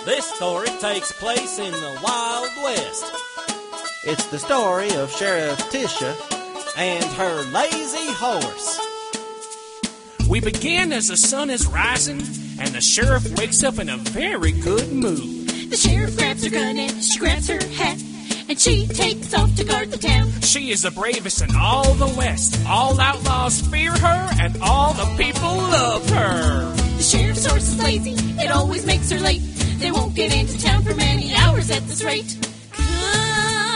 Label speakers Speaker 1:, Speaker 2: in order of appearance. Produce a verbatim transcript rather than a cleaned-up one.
Speaker 1: This story takes place in the Wild West.
Speaker 2: It's the story of Sheriff Tisha
Speaker 1: and her lazy horse.
Speaker 3: We begin as the sun is rising, and the sheriff wakes up in a very good mood.
Speaker 4: The sheriff grabs her gun and she grabs her hat, and she takes off to guard the town.
Speaker 3: She is the bravest in all the West. All outlaws fear her, and all the people love her.
Speaker 4: The sheriff's horse is lazy, it always makes her late. They won't get into town for many hours at this rate. Come